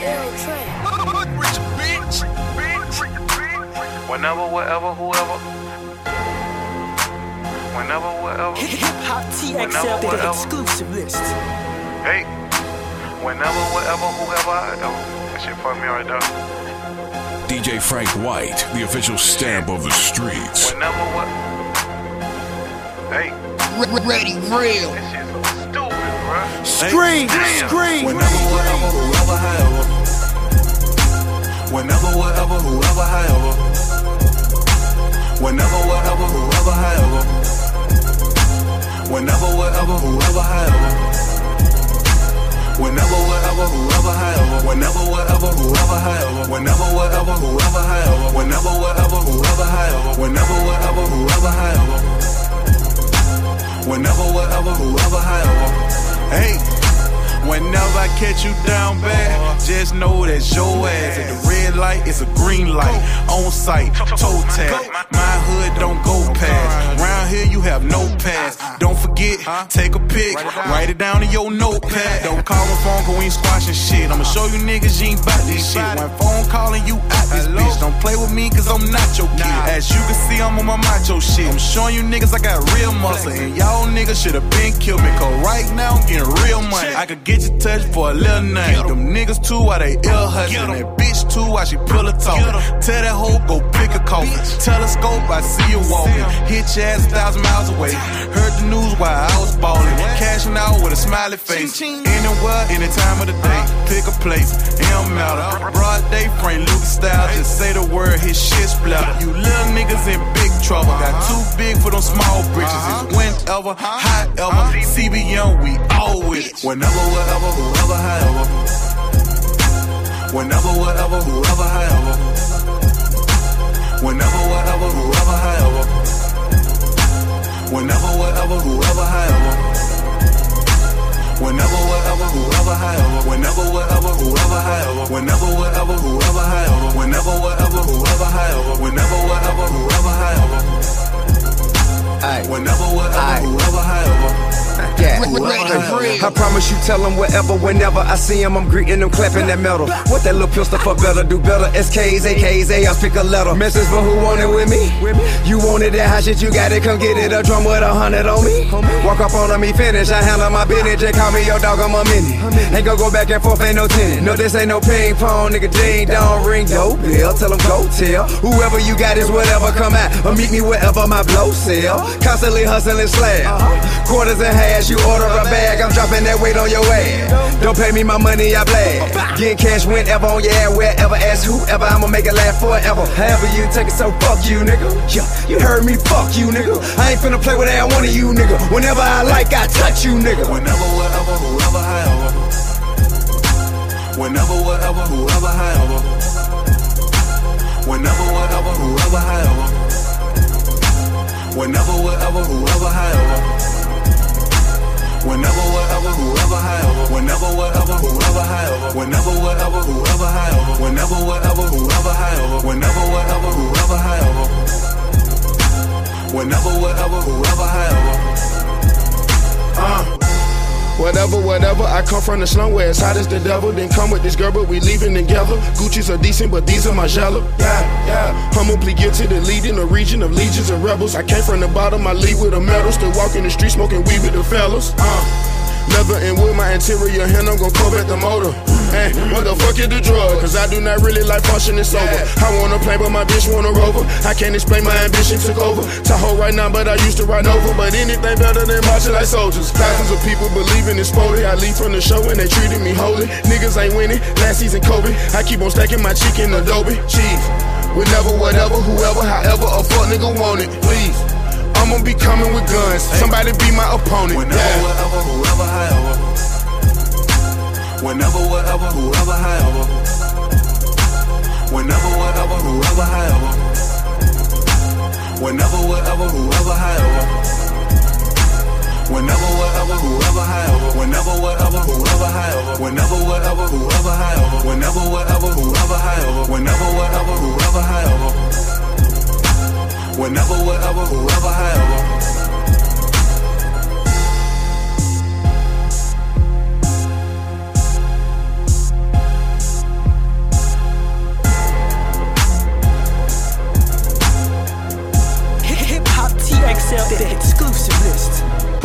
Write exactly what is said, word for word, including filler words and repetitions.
Whenever, wherever, whoever. Whenever, wherever. Hip-Hop T X L, the exclusive list. Hey. Whenever, wherever, whoever. That shit for me right there. D J Frank White, the official stamp of the streets. Whenever, what? Hey. Ready, real. This shit's so stupid, bruh. Scream, hey, scream. Whenever, wherever, whoever, however. Whenever, wherever, whoever, however. Whenever, wherever, whoever, however. Whenever, wherever, whoever, however. Whenever, wherever, whoever, however. Whenever, wherever, whoever, however. Whenever, wherever, whoever, however. Whenever, wherever, whoever, however. Whenever, wherever, whoever, however. Whenever, wherever, whoever, however. Hey. Whenever I catch you down bad, just know that's your ass. At the red light, it's a green light. On sight, toe tag. My hood don't go past. Round here, you have no pass. Don't forget, take a pic, write it down in your notepad. Don't call my phone, cause we ain't squashing shit. I'ma show you niggas you ain't bout this shit. One phone calling you out this bitch. Don't play with me, cause I'm not your kid. As you can see, I'm on my macho shit. I'm showing you niggas I got real muscle. And y'all niggas should've been killed me, cause right now I'm getting real money. I could get you touched for a little name. Them niggas too, why they ill hustling. That bitch too, why she pull a talk. Tell that hoe, go pick a coffin. Telescope, I see you walking. Hit your ass a thousand miles away. Heard the news while I was ballin'. Cashing out with a smiley face. Anywhere, any time of the day. Pick a place, it don't matter. Broad day, Frank Lucas style. Just say the word, his shit splatter. You little niggas in big trouble. Got too big for them small britches. It's whenever, however. C B M, we all with it. Whenever, wherever, whoever, however. Whenever, wherever, whoever, however. Whenever, wherever, whoever, however. Whenever, wherever, whoever, however. Whenever, wherever, whoever, however. Whenever, wherever, whoever, however. Whenever, wherever, whoever, however. Whenever, wherever, whoever, however. Whenever, wherever, whoever, however. Whenever, wherever, whoever, however. Yeah. I promise you, tell them wherever, whenever I see them, I'm greeting them, clapping that metal. What that little pistol for better, do better. S Ks, A Ks, A Rs, pick a letter. Message for who want it with me? You want it, that hot shit, you got it, come get it. A drum with a hundred on me. Walk up on me, finish, I handle my business. Just call me your dog, I'm a mini. Ain't gon' go back and forth, ain't no tennis. No, this ain't no ping pong, nigga, ding dong, ring go bill. Tell them go tell. Whoever you got is whatever, come out. Or meet me wherever my blow sell. Constantly hustling slab. Quarters and halves, you order a bag, I'm dropping that weight on your ass. Don't pay me my money, I blast. Getting cash whenever on your ass, wherever, ask whoever, I'ma make it last forever. However you take it, so fuck you, nigga. Yeah, you heard me, fuck you, nigga. I ain't finna play with that one of you, nigga. Whenever I like, I touch you, nigga. Whenever, wherever, whoever, however. Whenever, wherever, whoever, however. Whenever, wherever, whoever, however. Whenever, wherever, whoever, however. Whenever, wherever, whoever, however. Whenever, wherever, whoever, however. Whenever, wherever, whoever, however. Whenever, wherever, whoever, however. Whenever, wherever, whoever, however. Whenever, wherever, whoever, however. Uh. Whatever, whatever, I come from the slum where it's hot as the devil. Then come with this girl, but we leaving together. Gucci's are decent, but these are my jello. Yeah, yeah. Humbly guilty to leading a region of legions of rebels. I came from the bottom, I lead with a medal. Still walking the street, smoking weed with the fellas. Uh, leather and wood, my interior hand, I'm gon' cover at the motor. Hey, what the fuck is the drug? Cause I do not really like functioning sober. I wanna play, but my bitch wanna rover. I can't explain, my ambition took over. Tahoe right now, but I used to ride over. But anything better than marching like soldiers. Thousands of people believing it's spotty. I leave from the show and they treated me holy. Niggas ain't winning, last season Kobe. I keep on stacking my chicken Adobe. Cheese, whenever, whatever, whoever, however, a fuck nigga want it. Please, I'ma be coming with guns. Somebody be my opponent. Whenever, yeah. whatever, whoever, however. Whenever, whatever, whoever, however. Whenever, whatever, whoever, however. Whenever, whatever, whoever, however. Whenever, whatever, whoever, however. Whenever, whatever, whoever, however. Whenever, whatever, whoever, however. Whenever, whatever, whoever, however. Whenever, whatever, whoever, however. Whenever, whatever, whoever, however. X L, the exclusive list.